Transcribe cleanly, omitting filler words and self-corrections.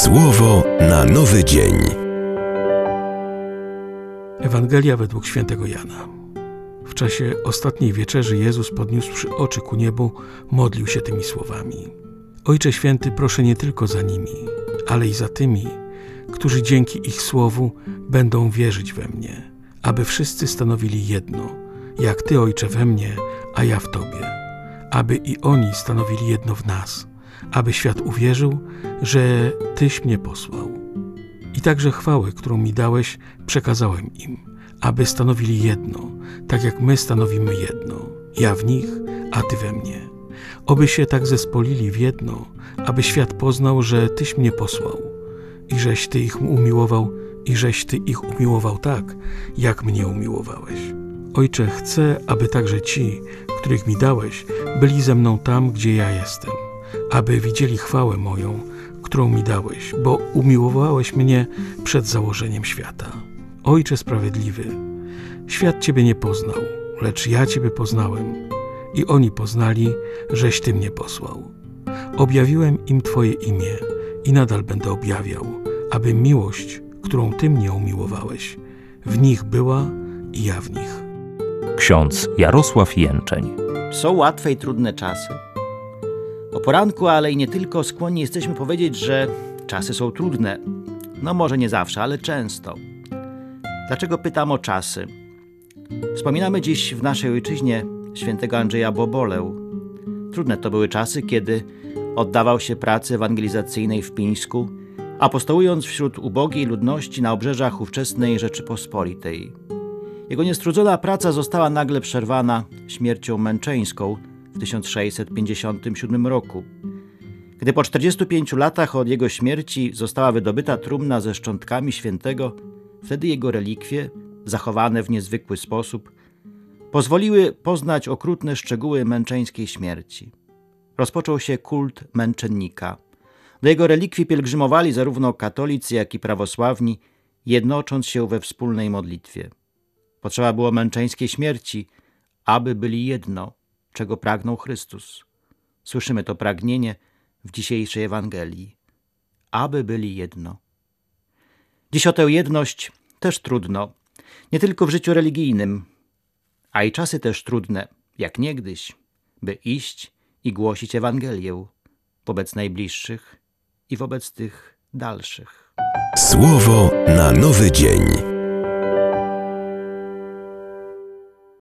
Słowo na nowy dzień. Ewangelia według świętego Jana. W czasie ostatniej wieczerzy Jezus, podniósłszy oczy ku niebu, modlił się tymi słowami: Ojcze Święty, proszę nie tylko za nimi, ale i za tymi, którzy dzięki ich słowu będą wierzyć we mnie, aby wszyscy stanowili jedno, jak Ty, Ojcze, we mnie, a ja w Tobie, aby i oni stanowili jedno w nas, aby świat uwierzył, że Tyś mnie posłał. I także chwałę, którą mi dałeś, przekazałem im, aby stanowili jedno, tak jak my stanowimy jedno, ja w nich, a Ty we mnie. Oby się tak zespolili w jedno, aby świat poznał, że Tyś mnie posłał i żeś Ty ich umiłował i żeś Ty ich umiłował tak, jak mnie umiłowałeś. Ojcze, chcę, aby także ci, których mi dałeś, byli ze mną tam, gdzie ja jestem, aby widzieli chwałę moją, którą mi dałeś, bo umiłowałeś mnie przed założeniem świata. Ojcze sprawiedliwy, świat Ciebie nie poznał, lecz ja Ciebie poznałem i oni poznali, żeś Ty mnie posłał. Objawiłem im Twoje imię i nadal będę objawiał, aby miłość, którą Ty mnie umiłowałeś, w nich była i ja w nich. Ksiądz Jarosław Jęczeń. Są łatwe i trudne czasy. O poranku, ale i nie tylko, skłonni jesteśmy powiedzieć, że czasy są trudne. No może nie zawsze, ale często. Dlaczego pytam o czasy? Wspominamy dziś w naszej ojczyźnie świętego Andrzeja Bobolę. Trudne to były czasy, kiedy oddawał się pracy ewangelizacyjnej w Pińsku, apostołując wśród ubogiej ludności na obrzeżach ówczesnej Rzeczypospolitej. Jego niestrudzona praca została nagle przerwana śmiercią męczeńską w 1657 roku. Gdy po 45 latach od jego śmierci została wydobyta trumna ze szczątkami świętego, wtedy jego relikwie, zachowane w niezwykły sposób, pozwoliły poznać okrutne szczegóły męczeńskiej śmierci. Rozpoczął się kult męczennika. Do jego relikwii pielgrzymowali zarówno katolicy, jak i prawosławni, jednocząc się we wspólnej modlitwie. Potrzeba było męczeńskiej śmierci, aby byli jedno, czego pragnął Chrystus. Słyszymy to pragnienie w dzisiejszej Ewangelii. Aby byli jedno. Dziś o tę jedność też trudno, nie tylko w życiu religijnym, a i czasy też trudne, jak niegdyś, by iść i głosić Ewangelię wobec najbliższych i wobec tych dalszych. Słowo na nowy dzień.